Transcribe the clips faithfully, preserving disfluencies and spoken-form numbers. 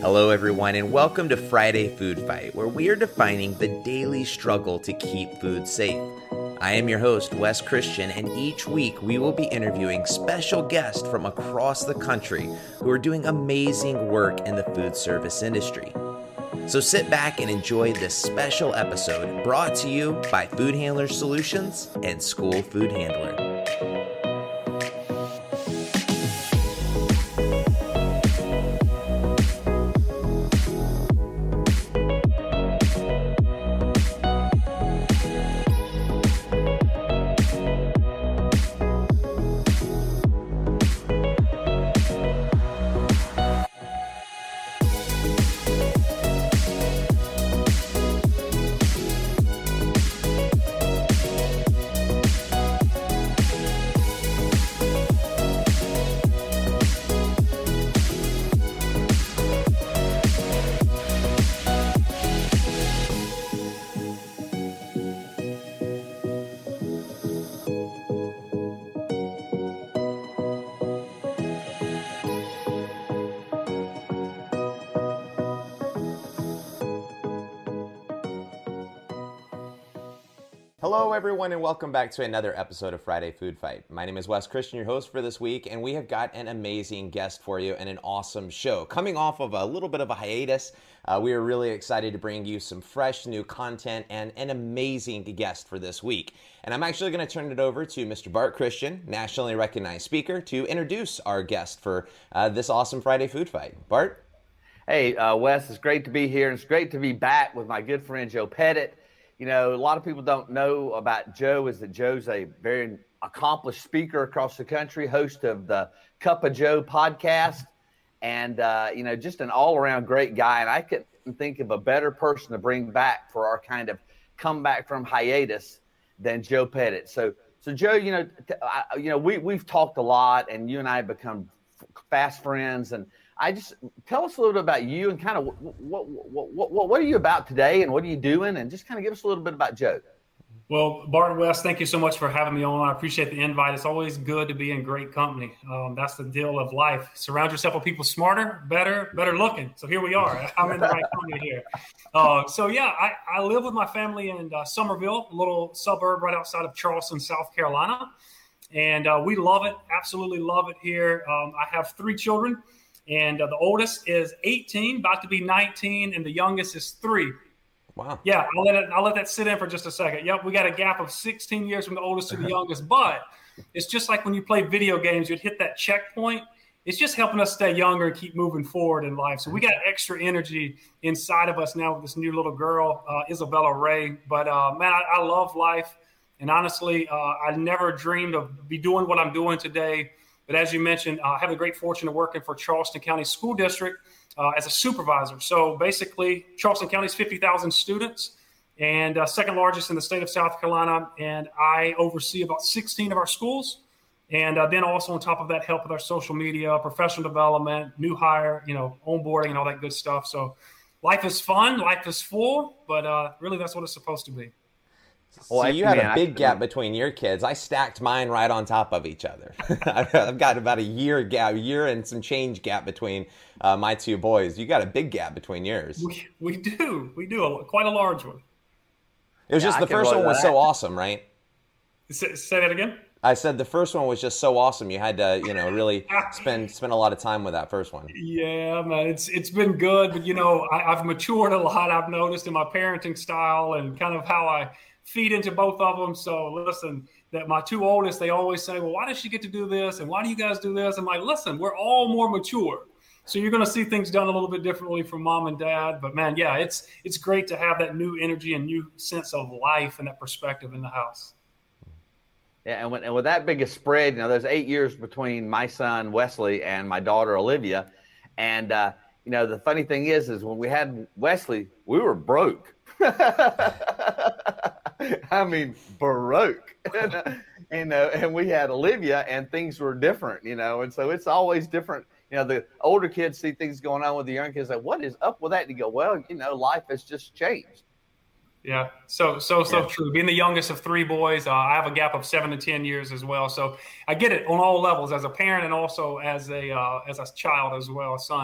Hello, everyone, and welcome to Friday Food Fight, where we are defining the daily struggle to keep food safe. I am your host, Wes Christian, and each week we will be interviewing special guests from across the country who are doing amazing work in the food service industry. So sit back and enjoy this special episode brought to you by Food Handler Solutions and School Food Handler. Hello, everyone, and welcome back to another episode of Friday Food Fight. My name is Wes Christian, your host for this week, and we have got an amazing guest for you and an awesome show. Coming off of a little bit of a hiatus, uh, we are really excited to bring you some fresh new content and an amazing guest for this week. And I'm actually going to turn it over to Mister Bart Christian, nationally recognized speaker, to introduce our guest for uh, this awesome Friday Food Fight. Bart? Hey, uh, Wes, it's great to be here. It's great to be back with my good friend Joe Pettit. You know, a lot of people don't know about Joe is that Joe's a very accomplished speaker across the country, host of the Cup of Joe podcast, and, uh, you know, just an all-around great guy. And I couldn't think of a better person to bring back for our kind of comeback from hiatus than Joe Pettit. So, so Joe, you know, t- I, you know, we, we've talked a lot, and you and I have become f- fast friends, and I just tell us a little bit about you and kind of what what, what what what are you about today and what are you doing, and just kind of give us a little bit about Joe. Well, Bart and Wes, thank you so much for having me on. I appreciate the invite. It's always good to be in great company. Um, that's the deal of life. Surround yourself with people smarter, better, better looking. So here we are. I'm in the right company here. Uh, so yeah, I, I live with my family in uh, Somerville, a little suburb right outside of Charleston, South Carolina, and uh, we love it. Absolutely love it here. Um, I have three children. And uh, the oldest is eighteen, about to be nineteen, and the youngest is three. Wow. Yeah, I'll let it, I'll let that sit in for just a second. Yep, we got a gap of sixteen years from the oldest to the youngest, but it's just like when you play video games, you'd hit that checkpoint. It's just helping us stay younger and keep moving forward in life. So we got extra energy inside of us now with this new little girl, uh, Isabella Ray. But, uh, man, I, I love life. And honestly, uh, I never dreamed of be doing what I'm doing today. But as you mentioned, uh, I have the great fortune of working for Charleston County School District uh, as a supervisor. So basically, Charleston County is fifty thousand students and uh, second largest in the state of South Carolina. And I oversee about sixteen of our schools. And uh, then also on top of that, help with our social media, professional development, new hire, you know, onboarding and all that good stuff. So life is fun, life is full, but uh, really that's what it's supposed to be. So well, you had man, a big I, gap between your kids. I stacked mine right on top of each other. I've got about a year gap, a year and some change gap between uh, my two boys. You got a big gap between yours. We, we do. We do. A, quite a large one. It was yeah, just I the first one was that. so awesome, right? Say, say that again? I said the first one was just so awesome. You had to, you know, really spend spend a lot of time with that first one. Yeah, man, it's it's been good. But, you know, I, I've matured a lot, I've noticed, in my parenting style and kind of how I – feed into both of them. So listen, that my two oldest, they always say, well, why does she get to do this? And why do you guys do this? I'm like, listen, we're all more mature. So you're going to see things done a little bit differently from mom and dad. But man, yeah, it's, it's great to have that new energy and new sense of life and that perspective in the house. Yeah. And, when, and with that big a spread, you know, there's eight years between my son, Wesley, and my daughter, Olivia. And, uh, you know, the funny thing is, is when we had Wesley, we were broke. I mean, broke, you know, and we had Olivia and things were different, you know, and so it's always different. You know, the older kids see things going on with the young kids like, what is up with that? And you go, well, you know, life has just changed. Yeah. So, so, so yeah. true. Being the youngest of three boys, uh, I have a gap of seven to ten years as well. So I get it on all levels as a parent and also as a, uh, as a child as well, a son.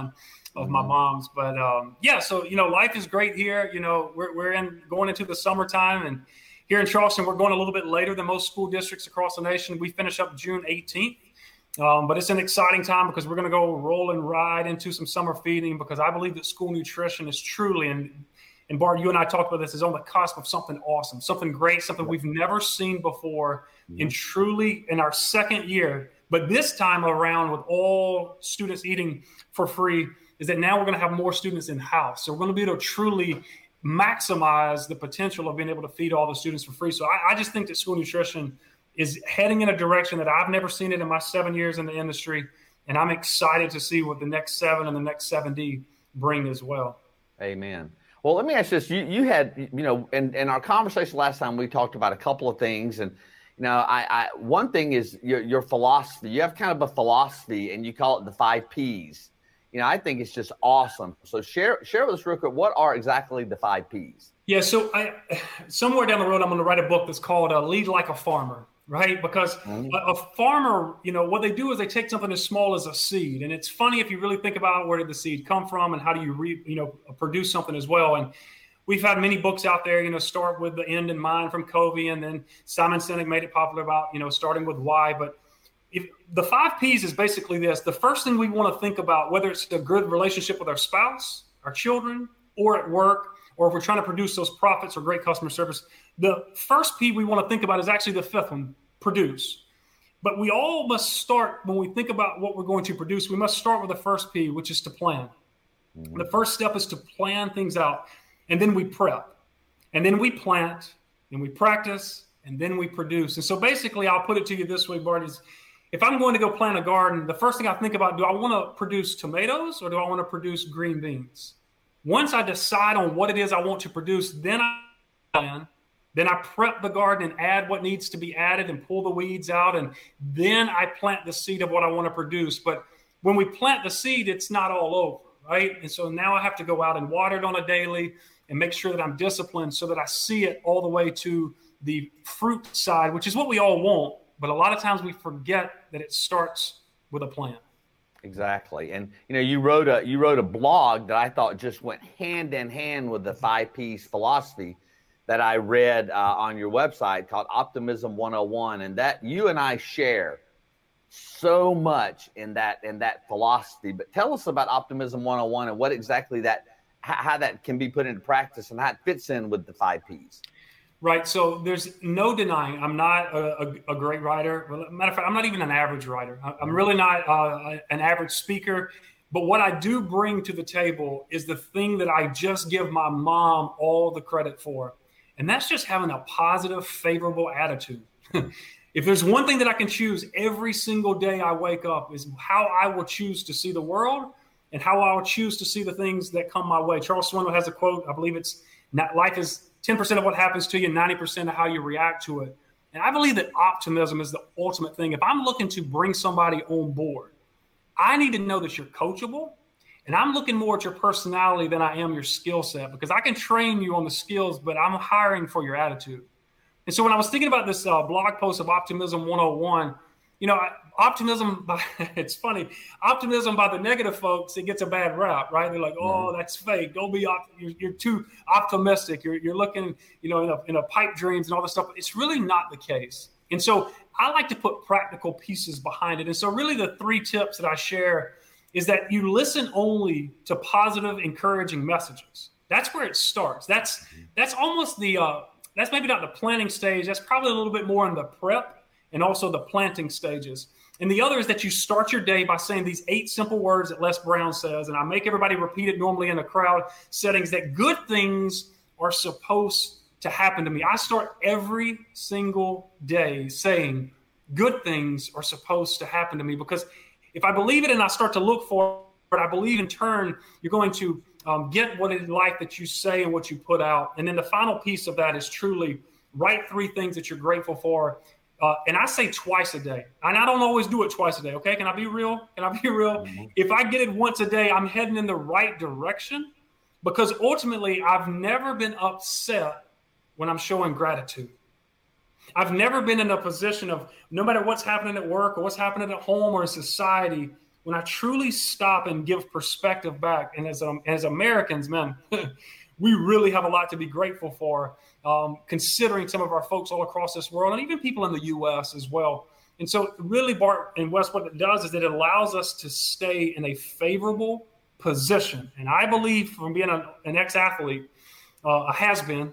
of mm-hmm. my mom's. But um, yeah, so, you know, life is great here. You know, we're, we're in going into the summertime, and here in Charleston, we're going a little bit later than most school districts across the nation. We finish up June eighteenth. Um, but it's an exciting time because we're going to go roll and ride into some summer feeding, because I believe that school nutrition is truly, and, and Bart, you and I talked about this, is on the cusp of something awesome, something great, something we've never seen before, mm-hmm. and truly in our second year. But this time around, with all students eating for free, is that now we're going to have more students in-house. So we're going to be able to truly maximize the potential of being able to feed all the students for free. So I, I just think that school nutrition is heading in a direction that I've never seen it in my seven years in the industry. And I'm excited to see what the next seven and the next seventy bring as well. Amen. Well, let me ask this. You you had, you know, in, in our conversation last time, we talked about a couple of things. And, you know, I, I one thing is your, your philosophy. You have kind of a philosophy, and you call it the five Ps. You know, I think it's just awesome. So share share with us real quick, what are exactly the five Ps? Yeah, so I, somewhere down the road, I'm going to write a book that's called uh, Lead Like a Farmer. Right? Because mm-hmm. a, a farmer, you know, what they do is they take something as small as a seed. And it's funny if you really think about where did the seed come from and how do you, re, you know, produce something as well. And we've had many books out there, you know, start with the end in mind from Covey, and then Simon Sinek made it popular about, you know, starting with why. But if the five Ps is basically this: the first thing we want to think about, whether it's a good relationship with our spouse, our children, or at work, or if we're trying to produce those profits or great customer service, the first P we want to think about is actually the fifth one: produce. But we all must start, when we think about what we're going to produce, we must start with the first P, which is to plan. Mm-hmm. The first step is to plan things out, and then we prep, and then we plant, and we practice, and then we produce. And so basically, I'll put it to you this way, Bart, is if I'm going to go plant a garden, the first thing I think about, do I want to produce tomatoes or do I want to produce green beans? Once I decide on what it is I want to produce, then I plan. Then I prep the garden and add what needs to be added and pull the weeds out. And then I plant the seed of what I want to produce. But when we plant the seed, it's not all over, right? And so now I have to go out and water it on a daily and make sure that I'm disciplined so that I see it all the way to the fruit side, which is what we all want. But a lot of times we forget that it starts with a plan. Exactly. And, you know, you wrote a, you wrote a blog that I thought just went hand in hand with the five Ps philosophy that I read uh, on your website, called Optimism one oh one. And that you and I share so much in that, in that philosophy. But tell us about Optimism one oh one and what exactly that, how, how that can be put into practice and how it fits in with the five Ps. Right. So there's no denying I'm not a, a, a great writer. Well, matter of fact, I'm not even an average writer. I'm really not uh, an average speaker. But what I do bring to the table is the thing that I just give my mom all the credit for. And that's just having a positive, favorable attitude. If there's one thing that I can choose every single day I wake up, is how I will choose to see the world and how I will choose to see the things that come my way. Charles Swindoll has a quote. I believe it's not, life is ten percent of what happens to you, ninety percent of how you react to it. And I believe that optimism is the ultimate thing. If I'm looking to bring somebody on board, I need to know that you're coachable. And I'm looking more at your personality than I am your skill set, because I can train you on the skills, but I'm hiring for your attitude. And so when I was thinking about this uh, blog post of Optimism one oh one, you know, optimism, by, it's funny, optimism by the negative folks, it gets a bad rap, right? They're like, oh, that's fake. Don't be, op- you're, you're too optimistic. You're, you're looking, you know, in a, in a pipe dreams and all this stuff. But it's really not the case. And so I like to put practical pieces behind it. And so really the three tips that I share is that you listen only to positive, encouraging messages. That's where it starts. That's that's almost the, uh, that's maybe not the planning stage. That's probably a little bit more in the prep and also the planting stages. And the other is that you start your day by saying these eight simple words that Les Brown says, and I make everybody repeat it normally in a crowd settings, that good things are supposed to happen to me. I start every single day saying good things are supposed to happen to me, because if I believe it and I start to look for it, I believe in turn you're going to um, get what it's like that you say and what you put out. And then the final piece of that is truly write three things that you're grateful for. Uh, and I say twice a day. And I don't always do it twice a day. Okay, can I be real? Can I be real? Mm-hmm. If I get it once a day, I'm heading in the right direction, because ultimately I've never been upset when I'm showing gratitude. I've never been in a position of, no matter what's happening at work or what's happening at home or in society, when I truly stop and give perspective back, and as um, as Americans, man, we really have a lot to be grateful for, um, considering some of our folks all across this world, and even people in the U S as well. And so really, Bart and Wes, what it does is that it allows us to stay in a favorable position. And I believe, from being an, an ex-athlete, uh, a has-been,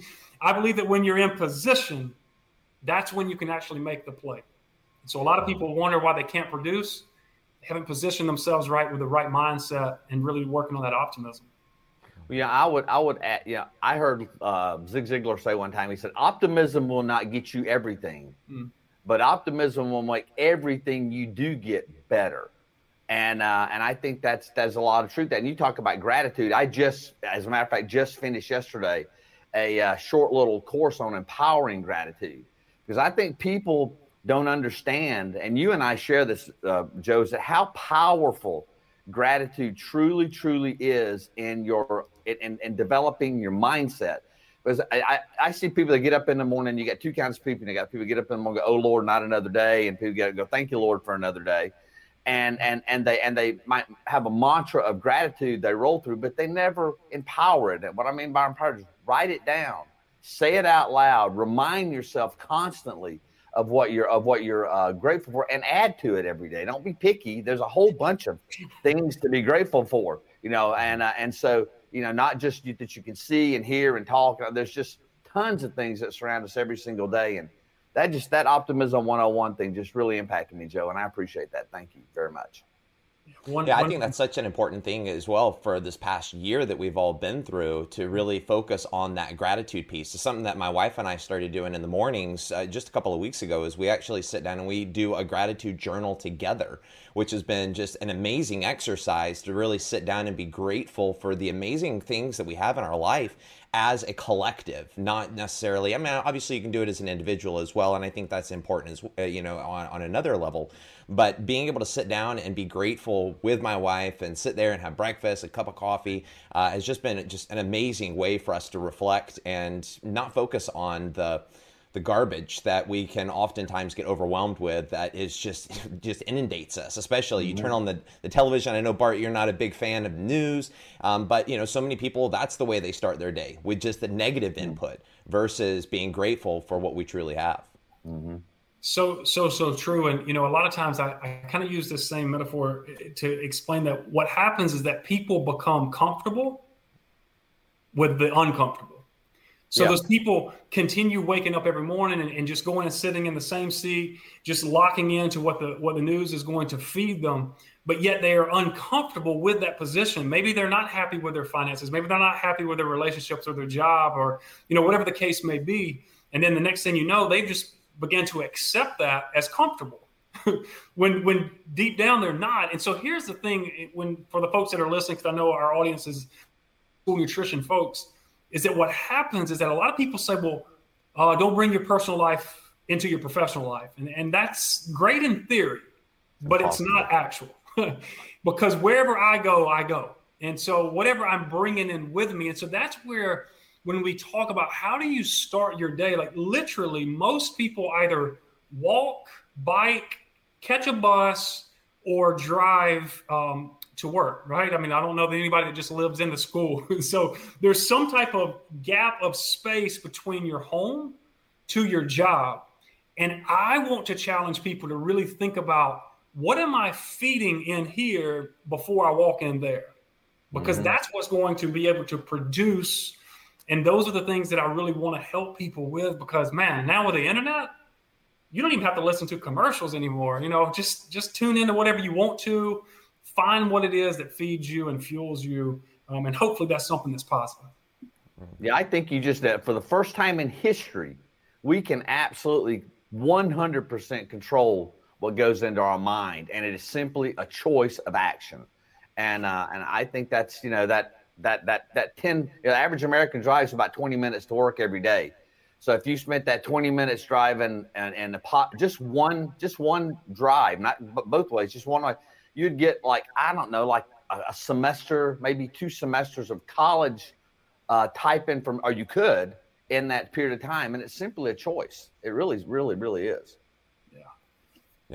I believe that when you're in position, that's when you can actually make the play. And so a lot of people wonder why they can't produce. They haven't positioned themselves right with the right mindset and really working on that optimism. Yeah, I would, I would add, yeah, I heard uh, Zig Ziglar say one time, he said, optimism will not get you everything, mm. but optimism will make everything you do get better. And uh, and I think that's, that's a lot of truth. And you talk about gratitude. I just, as a matter of fact, just finished yesterday a uh, short little course on empowering gratitude, because I think people don't understand, and you and I share this, uh, Joe, is that how powerful gratitude truly, truly is in your in, in developing your mindset. Because I, I, I see people that get up in the morning. You got two kinds of people. You got people get up in the morning, go, "Oh Lord, not another day," and people get go, "Thank you, Lord, for another day," and and and they and they might have a mantra of gratitude they roll through, but they never empower it. And what I mean by empower is write it down, say it out loud, remind yourself constantly of what you're of what you're uh, grateful for, and add to it every day. Don't be picky. There's a whole bunch of things to be grateful for, you know, and uh, and so, you know, not just you, that you can see and hear and talk. There's just tons of things that surround us every single day, and that just that optimism one oh one thing just really impacted me, Joe, and I appreciate that. Thank you very much. One, yeah, I think that's such an important thing as well for this past year that we've all been through, to really focus on that gratitude piece. It's something that my wife and I started doing in the mornings uh, just a couple of weeks ago, is we actually sit down and we do a gratitude journal together, which has been just an amazing exercise to really sit down and be grateful for the amazing things that we have in our life as a collective, not necessarily, I mean, obviously you can do it as an individual as well, and I think that's important as, uh, you know, on, on another level, but being able to sit down and be grateful with my wife and sit there and have breakfast, a cup of coffee, uh, has just been just an amazing way for us to reflect and not focus on the the garbage that we can oftentimes get overwhelmed with, that is just just inundates us. Especially you turn on the, the television. I know, Bart, you're not a big fan of news, um, but you know, so many people, that's the way they start their day, with just the negative input versus being grateful for what we truly have. Mm-hmm. So, so, so true. And, you know, a lot of times I, I kind of use this same metaphor to explain that what happens is that people become comfortable with the uncomfortable. So yeah. Those people continue waking up every morning and, and just going and sitting in the same seat, just locking into what the what the news is going to feed them. But yet they are uncomfortable with that position. Maybe they're not happy with their finances. Maybe they're not happy with their relationships or their job, or, you know, whatever the case may be. And then the next thing you know, they've just began to accept that as comfortable when when deep down they're not. And so here's the thing, when for the folks that are listening, because I know our audience is school nutrition folks, is that what happens is that a lot of people say, well, uh, don't bring your personal life into your professional life. And, and that's great in theory, but it's not actual. Because wherever I go, I go. And so whatever I'm bringing in with me. And so that's where, when we talk about how do you start your day, like literally most people either walk, bike, catch a bus, or drive um, to work, right? I mean, I don't know that anybody that just lives in the school. So there's some type of gap of space between your home to your job. And I want to challenge people to really think about, what am I feeding in here before I walk in there? Because mm-hmm. that's what's going to be able to produce. And those are the things that I really want to help people with, because, man, now with the internet, you don't even have to listen to commercials anymore. You know, just, just tune into whatever you want to. Find what it is that feeds you and fuels you, um, and hopefully that's something that's positive. Yeah, I think you just, uh, for the first time in history, we can absolutely one hundred percent control what goes into our mind, and it is simply a choice of action. And uh, and I think that's, you know, that that that that ten, you know, the average American drives about twenty minutes to work every day. So if you spent that twenty minutes driving and and the pot, just one just one drive, not both ways, just one way, you'd get like, I don't know, like a, a semester, maybe two semesters of college uh, type in from, or you could, in that period of time. And it's simply a choice. It really, really, really is. Yeah. Yep.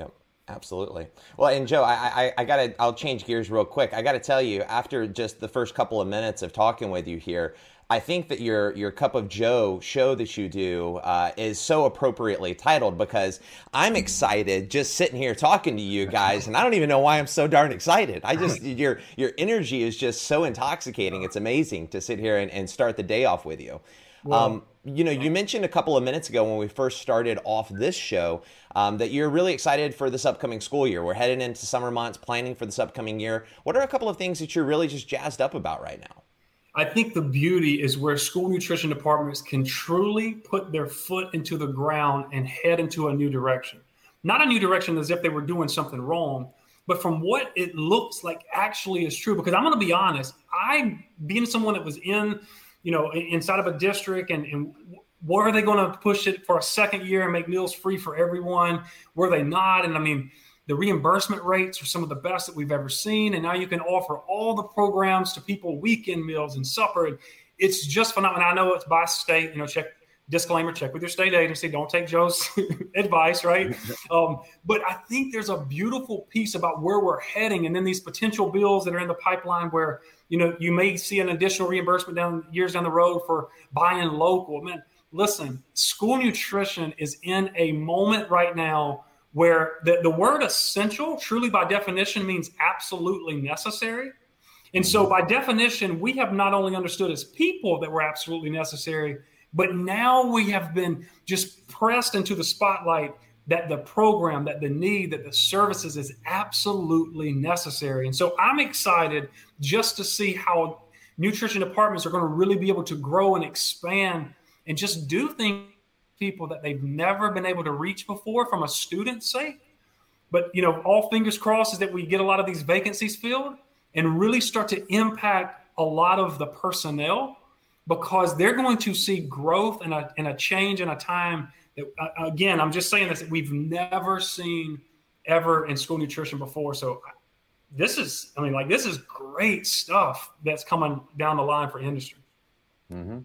Absolutely. Well, and Joe, I, I, I gotta, I'll change gears real quick. I gotta tell you, after just the first couple of minutes of talking with you here, I think that your your Cup of Joe show that you do uh, is so appropriately titled, because I'm excited just sitting here talking to you guys, and I don't even know why I'm so darn excited. I just your your energy is just so intoxicating. It's amazing to sit here and, and start the day off with you. Well, um, you know, you mentioned a couple of minutes ago when we first started off this show um, that you're really excited for this upcoming school year. We're heading into summer months, planning for this upcoming year. What are a couple of things that you're really just jazzed up about right now? I think the beauty is where school nutrition departments can truly put their foot into the ground and head into a new direction. Not a new direction as if they were doing something wrong, but from what it looks like actually is true. Because I'm going to be honest, I, being someone that was in, you know, inside of a district, and, and were they going to push it for a second year and make meals free for everyone? Were they not? And I mean, the reimbursement rates are some of the best that we've ever seen. And now you can offer all the programs to people, weekend meals and supper. And it's just phenomenal. I know it's by state, you know, check disclaimer, check with your state agency. Don't take Joe's advice, right? Um, but I think there's a beautiful piece about where we're heading. And then these potential bills that are in the pipeline where, you know, you may see an additional reimbursement down years down the road for buying local. Man, listen, school nutrition is in a moment right now where the, the word essential truly by definition means absolutely necessary. And so by definition, we have not only understood as people that we're absolutely necessary, but now we have been just pressed into the spotlight that the program, that the need, that the services is absolutely necessary. And so I'm excited just to see how nutrition departments are going to really be able to grow and expand and just do things people that they've never been able to reach before from a student's sake. But, you know, all fingers crossed is that we get a lot of these vacancies filled and really start to impact a lot of the personnel, because they're going to see growth and a, and a change in a time that, uh, again, I'm just saying this, that we've never seen ever in school nutrition before. So this is, I mean, like, this is great stuff that's coming down the line for industry. Mm-hmm.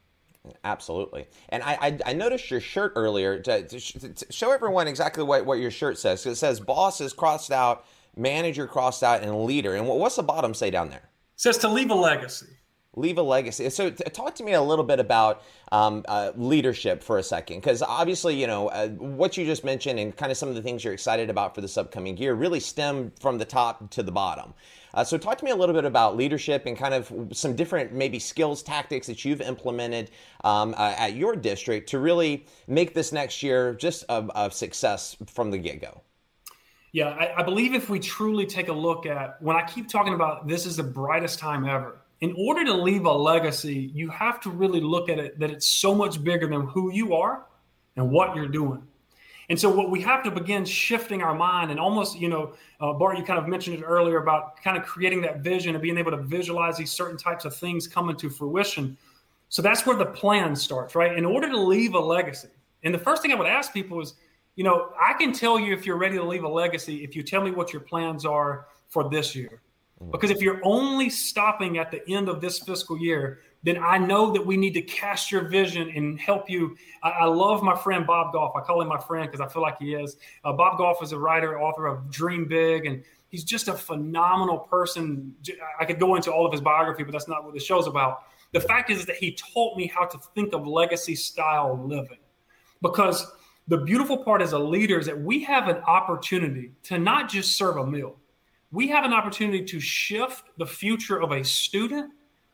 Absolutely. And I, I I noticed your shirt earlier. To, to, to show everyone exactly what, what your shirt says. It says boss is crossed out, manager crossed out, and leader. And what's the bottom say down there? It says to leave a legacy. Leave a legacy. So t- talk to me a little bit about um, uh, leadership for a second, because obviously, you know, uh, what you just mentioned and kind of some of the things you're excited about for this upcoming year really stem from the top to the bottom. Uh, so talk to me a little bit about leadership and kind of some different maybe skills, tactics that you've implemented um, uh, at your district to really make this next year just a, a success from the get-go. Yeah, I, I believe if we truly take a look at, when I keep talking about this is the brightest time ever, in order to leave a legacy, you have to really look at it that it's so much bigger than who you are and what you're doing. And so what we have to begin shifting our mind and almost, you know, uh, Bart, you kind of mentioned it earlier about kind of creating that vision and being able to visualize these certain types of things coming to fruition. So that's where the plan starts, right? In order to leave a legacy. And the first thing I would ask people is, you know, I can tell you if you're ready to leave a legacy if you tell me what your plans are for this year. Because if you're only stopping at the end of this fiscal year, then I know that we need to cast your vision and help you. I, I love my friend Bob Goff. I call him my friend because I feel like he is. Uh, Bob Goff is a writer, author of Dream Big, and he's just a phenomenal person. I could go into all of his biography, but that's not what the show's about. The fact is that he taught me how to think of legacy style living, because the beautiful part as a leader is that we have an opportunity to not just serve a meal. We have an opportunity to shift the future of a student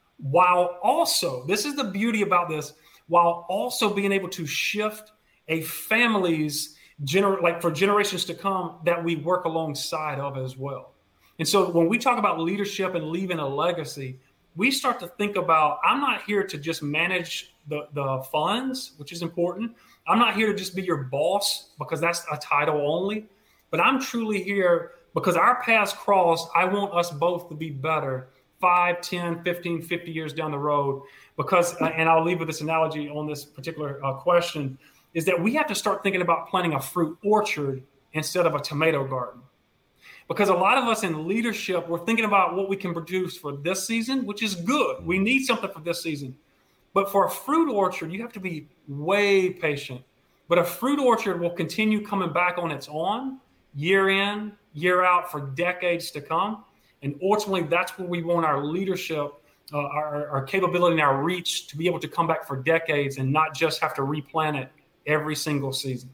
while also, this is the beauty about this, while also being able to shift a family's, gener- like for generations to come that we work alongside of as well. And so when we talk about leadership and leaving a legacy, we start to think about, I'm not here to just manage the, the funds, which is important. I'm not here to just be your boss because that's a title only, but I'm truly here because our paths cross. I want us both to be better five, ten, fifteen, fifty years down the road, because, uh, and I'll leave with this analogy on this particular uh, question, is that we have to start thinking about planting a fruit orchard instead of a tomato garden. Because a lot of us in leadership, we're thinking about what we can produce for this season, which is good. We need something for this season. But for a fruit orchard, you have to be way patient. But a fruit orchard will continue coming back on its own year in, year out for decades to come. And ultimately, that's where we want our leadership, uh, our, our capability and our reach to be able to come back for decades and not just have to replant it every single season.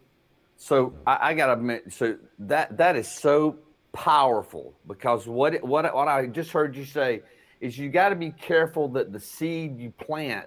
So I, I got to admit, so that that is so powerful, because what it, what what I just heard you say is you got to be careful that the seed you plant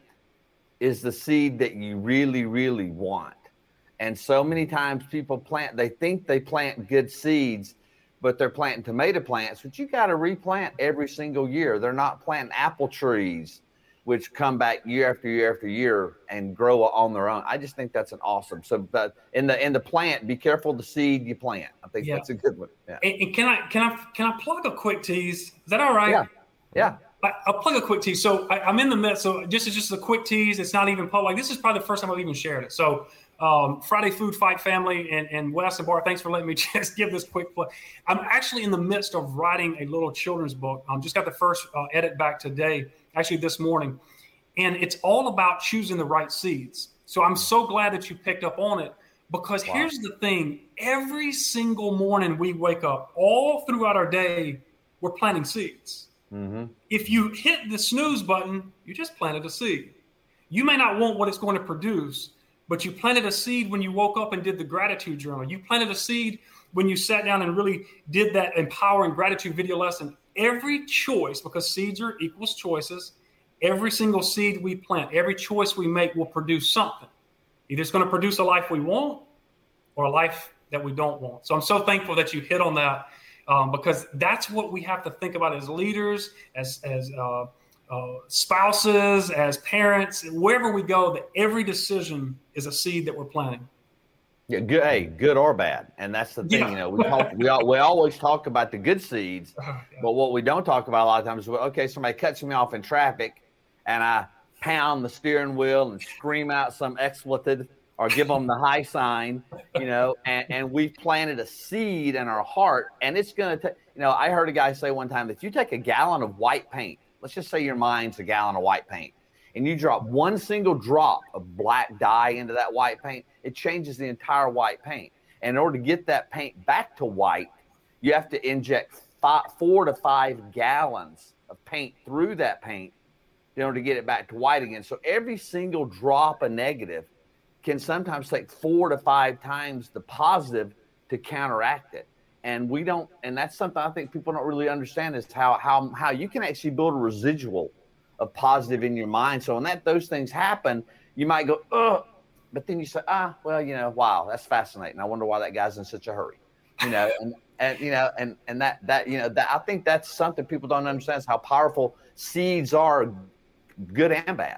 is the seed that you really, really want. And so many times people plant, they think they plant good seeds, but they're planting tomato plants, but you got to replant every single year. They're not planting apple trees, which come back year after year after year and grow on their own. I just think that's an awesome. So, but in the in the plant, be careful the seed you plant. I think yeah. that's a good one. Yeah. And, and can I can I can I plug a quick tease? Is that all right? Yeah. Yeah. I, I'll plug a quick tease. So I, I'm in the midst. So just it's just a quick tease. It's not even public. This is probably the first time I've even shared it. So um, Friday Food Fight family and, and Wes and Bart, thanks for letting me just give this quick plug. I'm actually in the midst of writing a little children's book. I um, just got the first uh, edit back today, actually this morning. And it's all about choosing the right seeds. So I'm so glad that you picked up on it, because wow. here's the thing. Every single morning we wake up, all throughout our day, we're planting seeds. Mm-hmm. If you hit the snooze button, you just planted a seed. You may not want what it's going to produce, but you planted a seed when you woke up and did the gratitude journal. You planted a seed when you sat down and really did that empowering gratitude video lesson. Every choice, because seeds are equals choices, every single seed we plant, every choice we make will produce something. Either it's going to produce a life we want or a life that we don't want. So I'm so thankful that you hit on that, um, because that's what we have to think about as leaders, as as uh, uh, spouses, as parents, wherever we go, that every decision is a seed that we're planting. Yeah, good. Hey, good or bad, and that's the thing. Yeah. You know, we talk, we we always talk about the good seeds, yeah. but what we don't talk about a lot of times is, well, okay, somebody cuts me off in traffic, and I pound the steering wheel and scream out some expletive or give them the high sign, you know, and, and we've planted a seed in our heart, and it's going to take, you know, I heard a guy say one time that if you take a gallon of white paint, let's just say your mind's a gallon of white paint, and you drop one single drop of black dye into that white paint, it changes the entire white paint. And in order to get that paint back to white, you have to inject five, four to five gallons of paint through that paint in order to get it back to white again. So every single drop of negative can sometimes take four to five times the positive to counteract it. And we don't, and that's something I think people don't really understand, is how how how you can actually build a residual of positive in your mind. So when that those things happen, you might go, ugh, but then you say, ah, well, you know, wow, that's fascinating. I wonder why that guy's in such a hurry. You know, and and you know, and and that that you know, that I think that's something people don't understand, is how powerful seeds are, good and bad.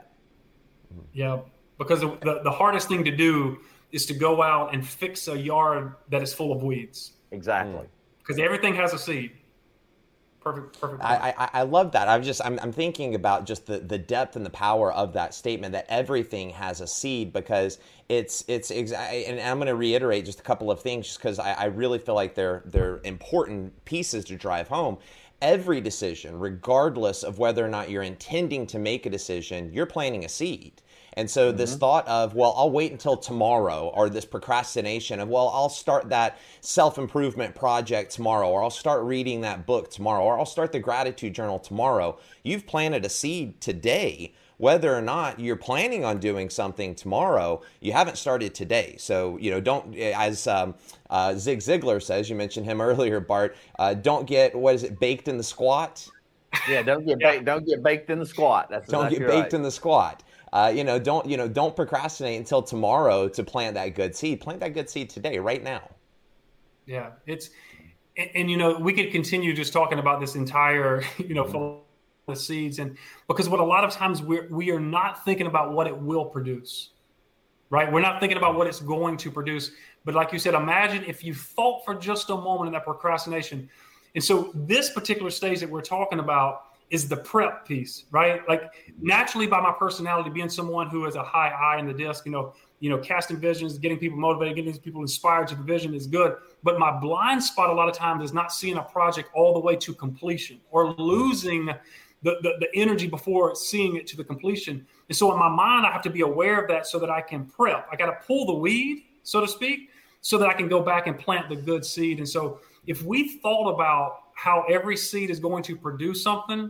Yeah, because the, the hardest thing to do is to go out and fix a yard that is full of weeds. Exactly. Because everything has a seed. Perfect, perfect. I, I I love that. I'm just I'm I'm thinking about just the, the depth and the power of that statement, that everything has a seed, because it's it's exa- and I'm going to reiterate just a couple of things, just because I, I really feel like they're they're important pieces to drive home. Every decision, regardless of whether or not you're intending to make a decision, you're planting a seed. And so this mm-hmm. thought of, well, I'll wait until tomorrow, or this procrastination of, well, I'll start that self-improvement project tomorrow, or I'll start reading that book tomorrow, or I'll start the gratitude journal tomorrow. You've planted a seed today. Whether or not you're planning on doing something tomorrow, you haven't started today. So, you know, don't, as um, uh, Zig Ziglar says, you mentioned him earlier, Bart, uh, don't get, what is it, baked in the squat? Yeah, don't get, yeah. Baked, don't get baked in the squat. That's Don't exactly get baked right. in the squat. Uh, you know, don't, you know, don't procrastinate until tomorrow to plant that good seed. Plant that good seed today, right now. Yeah, it's, and, and you know, we could continue just talking about this entire, you know, mm-hmm. the seeds, and because what a lot of times we're, we are not thinking about what it will produce, right? We're not thinking about what it's going to produce. But like you said, imagine if you thought for just a moment in that procrastination. And so this particular stage that we're talking about is the prep piece, right? Like naturally, by my personality, being someone who has a high eye in the disc, you know, you know, casting visions, getting people motivated, getting people inspired to the vision is good. But my blind spot a lot of times is not seeing a project all the way to completion, or losing the, the, the energy before seeing it to the completion. And so in my mind, I have to be aware of that so that I can prep. I got to pull the weed, so to speak, so that I can go back and plant the good seed. And so if we thought about how every seed is going to produce something,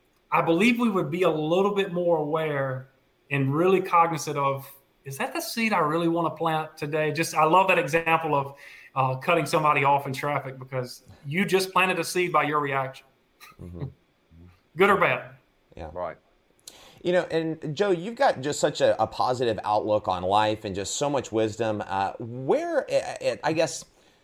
I believe we would be a little bit more aware and really cognizant of, is that the seed I really want to plant today? Just, I love that example of uh, cutting somebody off in traffic, because you just planted a seed by your reaction. Mm-hmm. Good or bad. Yeah. Right. You know, and Joe, you've got just such a, a positive outlook on life and just so much wisdom. Uh, where, I guess,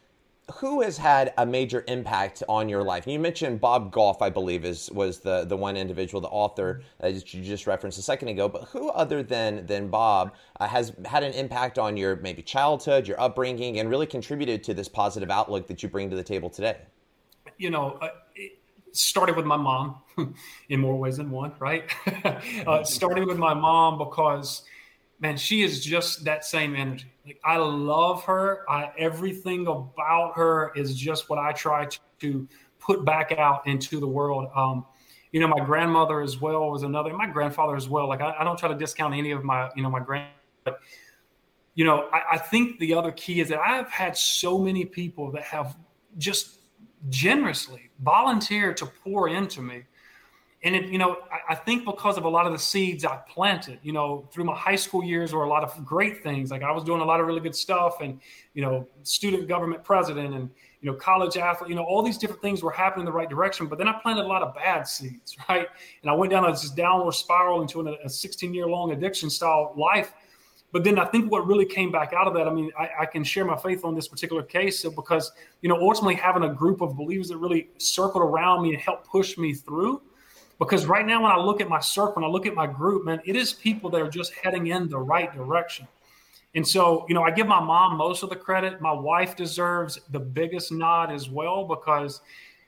who has had a major impact on your life? You mentioned Bob Goff, I believe, is was the, the one individual, the author uh, that you just referenced a second ago. But who other than than Bob uh, has had an impact on your maybe childhood, your upbringing, and really contributed to this positive outlook that you bring to the table today? You know, uh, it started with my mom in more ways than one, right? uh, starting with my mom because, man, she is just that same energy. Like, I love her. I, everything about her is just what I try to, to put back out into the world. Um, you know, my grandmother as well was another, my grandfather as well. Like, I, I don't try to discount any of my, you know, my grand, but, you know, I, I think the other key is that I've had so many people that have just generously volunteered to pour into me. And, it, you know, I, I think because of a lot of the seeds I planted, you know, through my high school years were a lot of great things. Like, I was doing a lot of really good stuff, and, you know, student government president and, you know, college athlete, you know, all these different things were happening in the right direction. But then I planted a lot of bad seeds, right? And I went down this downward spiral into a sixteen year long addiction style life. But then I think what really came back out of that, I mean, I, I can share my faith on this particular case because, you know, ultimately having a group of believers that really circled around me and helped push me through. Because right now, when I look at my circle, when I look at my group, man, it is people that are just heading in the right direction. And so, you know, I give my mom most of the credit. My wife deserves the biggest nod as well, because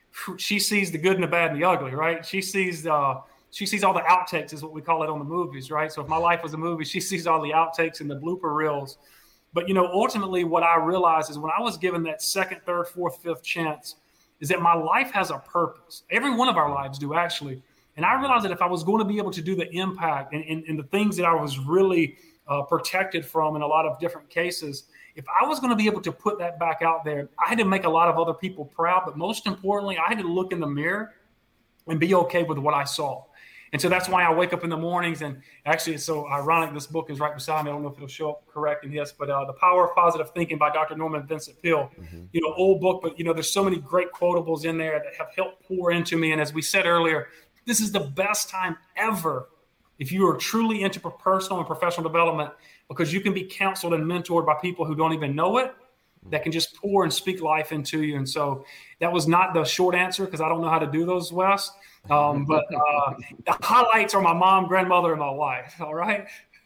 she sees the good and the bad and the ugly, right? She sees uh, she sees all the outtakes, is what we call it on the movies, right? So if my life was a movie, she sees all the outtakes and the blooper reels. But, you know, ultimately what I realized is when I was given that second, third, fourth, fifth chance is that my life has a purpose. Every one of our lives do, actually. And I realized that if I was going to be able to do the impact and, and, and the things that I was really uh, protected from in a lot of different cases, if I was going to be able to put that back out there, I had to make a lot of other people proud. But most importantly, I had to look in the mirror and be okay with what I saw. And so that's why I wake up in the mornings. And actually, it's so ironic. This book is right beside me. I don't know if it'll show up correct in this, but uh, The Power of Positive Thinking by Doctor Norman Vincent Peale. Mm-hmm. You know, old book, but, you know, there's so many great quotables in there that have helped pour into me. And as we said earlier, this is the best time ever if you are truly into personal and professional development, because you can be counseled and mentored by people who don't even know it, that can just pour and speak life into you. And so that was not the short answer, because I don't know how to do those, Wes. Um, but uh, the highlights are my mom, grandmother, and my wife. All right.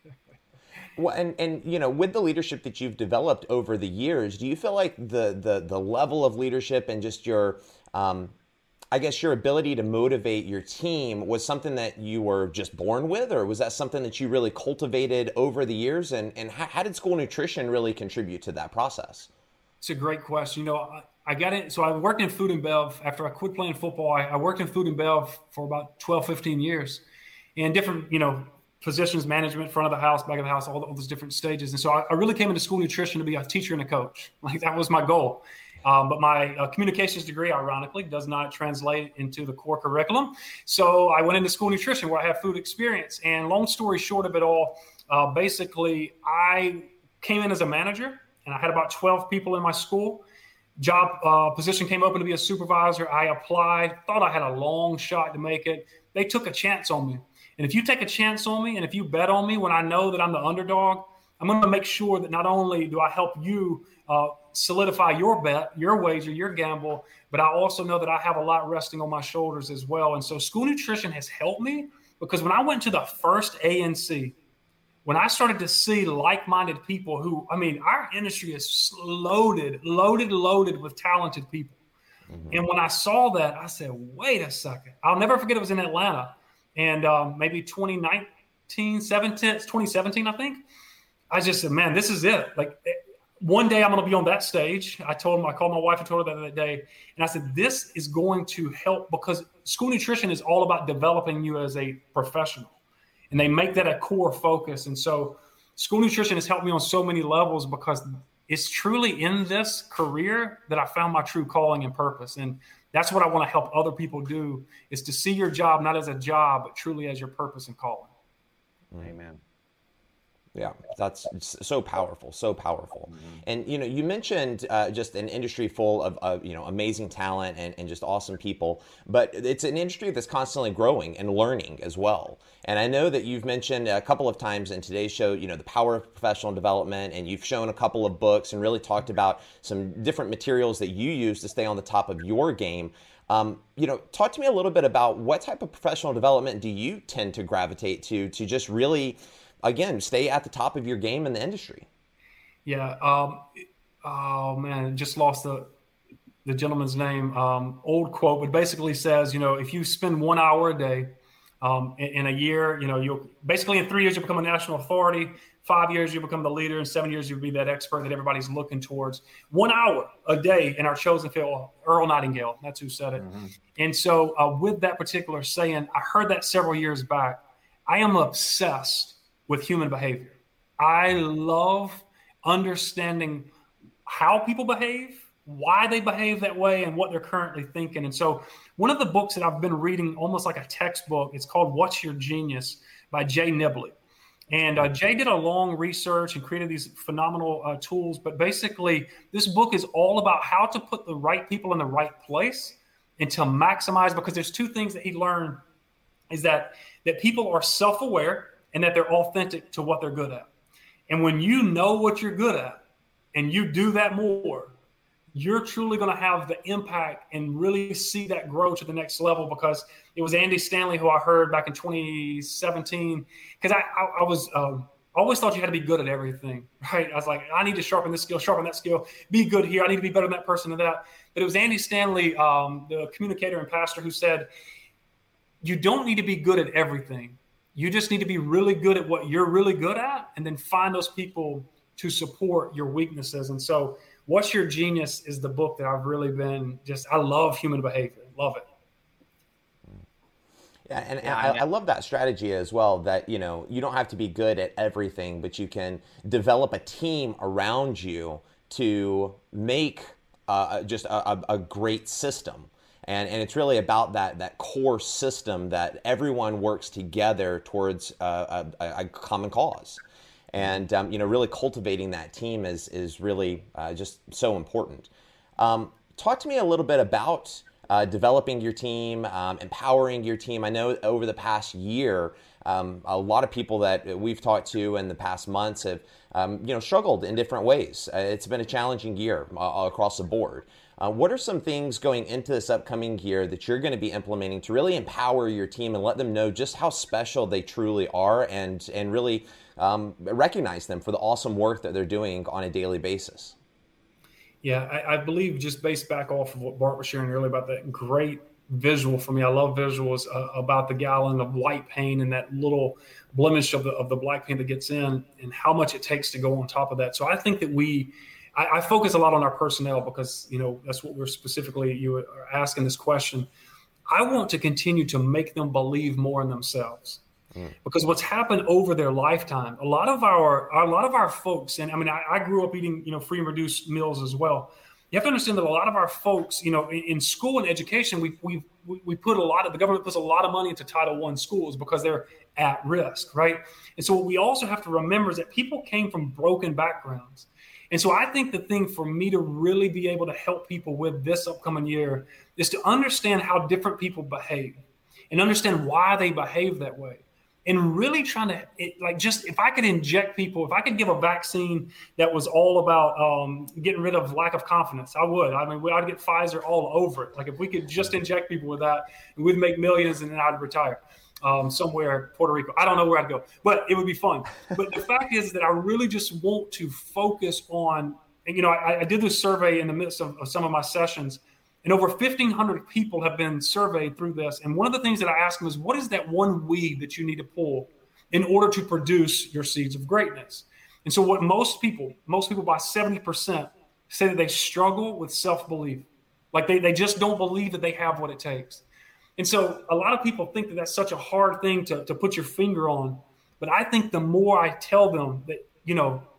Well, and, and, you know, with the leadership that you've developed over the years, do you feel like the, the, the level of leadership and just your, um, I guess your ability to motivate your team was something that you were just born with, or was that something that you really cultivated over the years? And, and how, how did school nutrition really contribute to that process? It's a great question. You know, I, I got it. So I worked in food and bev after I quit playing football. I, I worked in food and bev for about twelve, fifteen years in different, you know, positions, management, front of the house, back of the house, all, all those different stages. And so I, I really came into school nutrition to be a teacher and a coach. Like, that was my goal. Um, but my uh, communications degree, ironically, does not translate into the core curriculum. So I went into school nutrition where I have food experience. And long story short of it all, uh, basically, I came in as a manager, and I had about twelve people in my school. Job uh, position came open to be a supervisor. I applied, thought I had a long shot to make it. They took a chance on me. And if you take a chance on me, and if you bet on me when I know that I'm the underdog, I'm going to make sure that not only do I help you uh, solidify your bet, your wager, your gamble, but I also know that I have a lot resting on my shoulders as well. And so school nutrition has helped me, because when I went to the first A N C, when I started to see like-minded people who, I mean, our industry is loaded, loaded, loaded with talented people. Mm-hmm. And when I saw that, I said, wait a second. I'll never forget, it was in Atlanta. And um, maybe twenty nineteen, seventeen, twenty seventeen, I think. I just said, man, this is it. Like, one day I'm going to be on that stage. I told him, I called my wife and told her that that day. And I said, this is going to help, because school nutrition is all about developing you as a professional. And they make that a core focus. And so school nutrition has helped me on so many levels, because it's truly in this career that I found my true calling and purpose. And that's what I want to help other people do, is to see your job not as a job, but truly as your purpose and calling. Amen. Yeah, that's so powerful, so powerful. Mm-hmm. And, you know, you mentioned uh, just an industry full of, uh, you know, amazing talent and, and just awesome people, but it's an industry that's constantly growing and learning as well. And I know that you've mentioned a couple of times in today's show, you know, the power of professional development, and you've shown a couple of books and really talked about some different materials that you use to stay on the top of your game. Um, you know, talk to me a little bit about what type of professional development do you tend to gravitate to, to just really, again, stay at the top of your game in the industry? Yeah. Um, oh man, just lost the the gentleman's name. Um, old quote, but basically says, you know, if you spend one hour a day um, in, in a year, you know, you'll basically in three years you'll become a national authority. Five years you'll become the leader. In seven years you'll be that expert that everybody's looking towards. One hour a day in our chosen field. Earl Nightingale, that's who said it. Mm-hmm. And so uh, with that particular saying, I heard that several years back. I am obsessed with human behavior. I love understanding how people behave, why they behave that way, and what they're currently thinking. And so one of the books that I've been reading, almost like a textbook, it's called What's Your Genius by Jay Nibley. And uh, Jay did a long research and created these phenomenal uh, tools. But basically, this book is all about how to put the right people in the right place and to maximize, because there's two things that he learned, is that, that people are self-aware and that they're authentic to what they're good at. And when you know what you're good at and you do that more, you're truly going to have the impact and really see that grow to the next level. Because it was Andy Stanley who I heard back in twenty seventeen, because I, I, I was um, always thought you had to be good at everything, right? I was like, I need to sharpen this skill, sharpen that skill, be good here. I need to be better than that person and that. But it was Andy Stanley, um, the communicator and pastor, who said, you don't need to be good at everything. You just need to be really good at what you're really good at, and then find those people to support your weaknesses. And so What's Your Genius is the book that I've really been just, I love human behavior. Love it. Yeah, and, and I, I love that strategy as well, that, you know, you don't have to be good at everything, but you can develop a team around you to make uh, just a, a great system. And and it's really about that that core system that everyone works together towards uh, a, a common cause. And, um, you know, really cultivating that team is, is really uh, just so important. Um, talk to me a little bit about uh, developing your team, um, empowering your team. I know over the past year, um, a lot of people that we've talked to in the past months have, um, you know, struggled in different ways. Uh, it's been a challenging year uh, across the board. Uh, what are some things going into this upcoming year that you're going to be implementing to really empower your team and let them know just how special they truly are, and and really um, recognize them for the awesome work that they're doing on a daily basis? Yeah, I, I believe, just based back off of what Bart was sharing earlier about that great visual for me. I love visuals uh, about the gallon of white paint and that little blemish of the of the black paint that gets in, and how much it takes to go on top of that. So I think that we I, I focus a lot on our personnel, because, you know, that's what we're specifically, you are asking this question. I want to continue to make them believe more in themselves, mm. because what's happened over their lifetime, a lot of our, a lot of our folks, and I mean, I, I grew up eating, you know, free and reduced meals as well. You have to understand that a lot of our folks, you know, in, in school and education, we we we put a lot of, the government puts a lot of money into Title One schools because they're at risk, right? And so what we also have to remember is that people came from broken backgrounds. And so I think the thing for me to really be able to help people with this upcoming year is to understand how different people behave and understand why they behave that way. And really trying to, it, like, just if I could inject people, if I could give a vaccine that was all about um, getting rid of lack of confidence, I would. I mean, I'd get Pfizer all over it. Like, if we could just inject people with that, we'd make millions and then I'd retire. Um, somewhere, Puerto Rico. I don't know where I'd go, but it would be fun. But the fact is that I really just want to focus on, and, you know, I, I did this survey in the midst of, of some of my sessions, and over fifteen hundred people have been surveyed through this. And one of the things that I ask them is, what is that one weed that you need to pull in order to produce your seeds of greatness? And so what most people, most people by seventy percent say that they struggle with self-belief. Like they, they just don't believe that they have what it takes. And so a lot of people think that that's such a hard thing to, to put your finger on. But I think the more I tell them that, you know,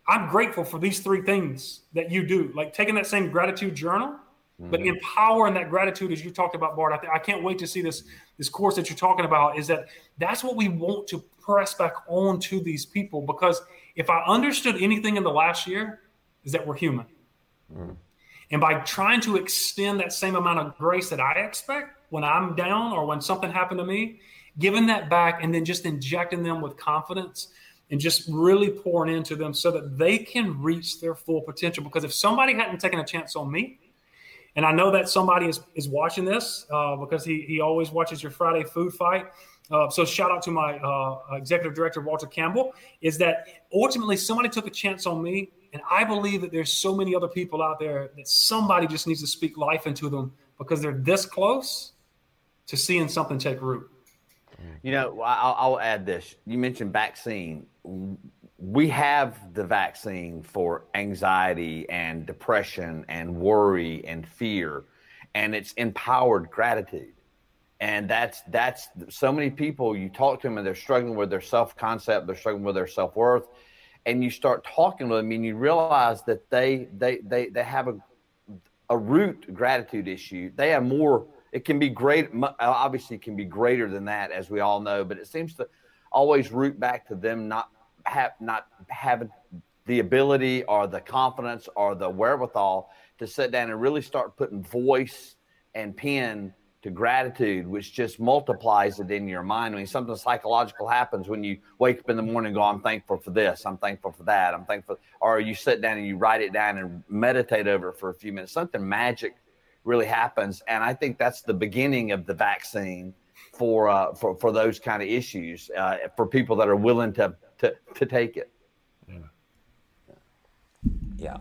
I'm grateful for these three things that you do, like taking that same gratitude journal, mm-hmm. but empowering that gratitude as you talked about, Bart. I, th- I can't wait to see this, this course that you're talking about. Is that that's what we want to press back on to these people, because if I understood anything in the last year, is that we're human. Mm-hmm. And by trying to extend that same amount of grace that I expect when I'm down or when something happened to me, giving that back and then just injecting them with confidence and just really pouring into them so that they can reach their full potential. Because if somebody hadn't taken a chance on me, and I know that somebody is, is watching this uh, because he, he always watches your Friday Food Fight. Uh, so shout out to my uh, executive director, Walter Campbell, is that ultimately somebody took a chance on me. And I believe that there's so many other people out there that somebody just needs to speak life into them because they're this close to seeing something take root. You know, I'll, I'll add this. You mentioned vaccine. We have the vaccine for anxiety and depression and worry and fear, and it's empowered gratitude. And that's that's so many people, you talk to them and they're struggling with their self-concept, they're struggling with their self-worth, and you start talking to them and you realize that they they they they have a a root gratitude issue. They have more. It can be great. Obviously, it can be greater than that, as we all know. But it seems to always root back to them not have not having the ability or the confidence or the wherewithal to sit down and really start putting voice and pen to gratitude, which just multiplies it in your mind. I mean, something psychological happens when you wake up in the morning and go, I'm thankful for this, I'm thankful for that, I'm thankful. Or you sit down and you write it down and meditate over it for a few minutes. Something magic really happens. And I think that's the beginning of the vaccine for uh, for, for those kind of issues, uh, for people that are willing to, to, to take it. Yeah. Yeah.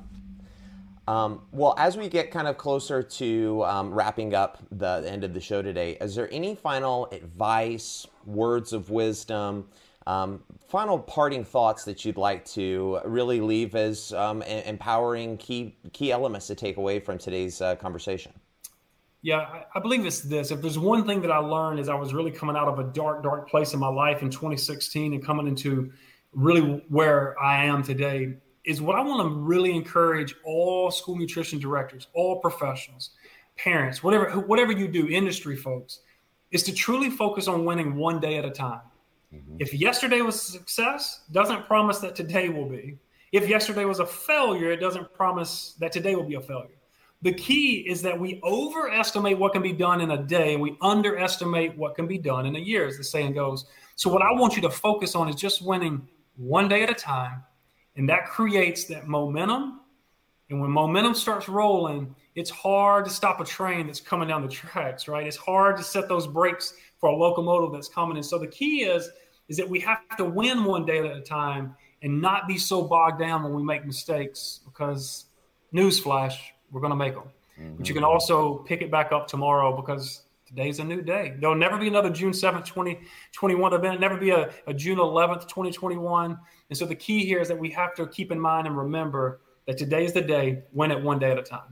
Um, well, as we get kind of closer to um, wrapping up the, the end of the show today, is there any final advice, words of wisdom, um, final parting thoughts that you'd like to really leave as um, empowering key key elements to take away from today's uh, conversation? Yeah, I, I believe it's this. If there's one thing that I learned as I was really coming out of a dark, dark place in my life in twenty sixteen and coming into really where I am today, is what I want to really encourage all school nutrition directors, all professionals, parents, whatever whatever you do, industry folks, is to truly focus on winning one day at a time. Mm-hmm. If yesterday was a success, doesn't promise that today will be. If yesterday was a failure, it doesn't promise that today will be a failure. The key is that we overestimate what can be done in a day and we underestimate what can be done in a year, as the saying goes. So what I want you to focus on is just winning one day at a time. And that creates that momentum. And when momentum starts rolling, it's hard to stop a train that's coming down the tracks, right? It's hard to set those brakes for a locomotive that's coming. And so the key is, is that we have to win one day at a time and not be so bogged down when we make mistakes, because newsflash, we're going to make them. Mm-hmm. But you can also pick it back up tomorrow, because today's a new day. There'll never be another June seventh, twenty twenty-one event. Never be a, a June eleventh, twenty twenty-one. And so the key here is that we have to keep in mind and remember that today is the day, win it one day at a time.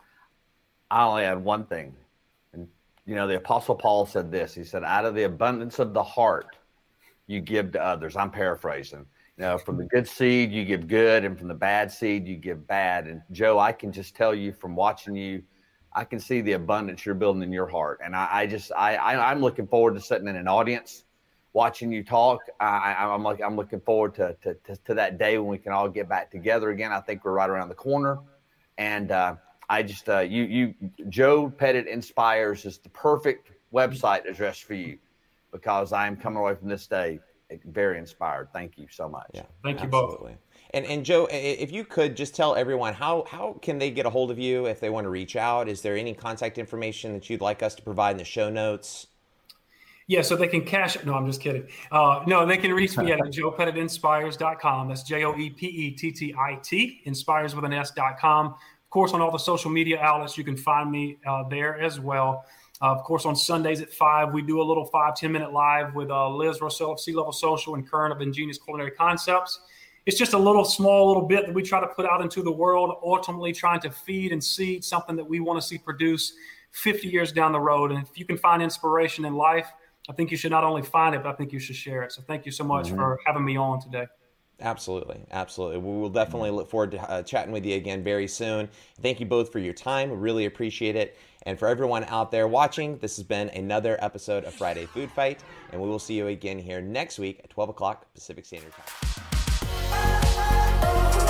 I'll add one thing. And, you know, the Apostle Paul said this. He said, out of the abundance of the heart, you give to others. I'm paraphrasing. You know, from the good seed, you give good, and from the bad seed, you give bad. And Joe, I can just tell you from watching you, I can see the abundance you're building in your heart. And I, I just, I, I, I'm looking forward to sitting in an audience, watching you talk. I, I'm like, I'm looking forward to, to, to, to that day when we can all get back together again. I think we're right around the corner. And uh, I just, uh, you, you, Joe Pettit Inspires is the perfect website address for you, because I'm coming away from this day very inspired. Thank you so much. Yeah, thank you absolutely. both. And and Joe, if you could just tell everyone how how can they get a hold of you if they want to reach out? Is there any contact information that you'd like us to provide in the show notes? Yeah, so they can cash. No, I'm just kidding. Uh, no, they can reach me at joe pettit inspires dot com. That's J O E P E T T I T, inspires with an S dot com. Of course, on all the social media outlets, you can find me uh, there as well. Uh, of course, on Sundays at five, we do a little five, ten minute live with uh, Liz Rossell of C-Level Social and Kern of Ingenious Culinary Concepts. It's just a little small little bit that we try to put out into the world, ultimately trying to feed and seed something that we want to see produce fifty years down the road. And if you can find inspiration in life, I think you should not only find it, but I think you should share it. So thank you so much mm-hmm. for having me on today. Absolutely. Absolutely. We will definitely look forward to uh, chatting with you again very soon. Thank you both for your time. We really appreciate it. And for everyone out there watching, this has been another episode of Friday Food Fight, and we will see you again here next week at twelve o'clock Pacific Standard Time.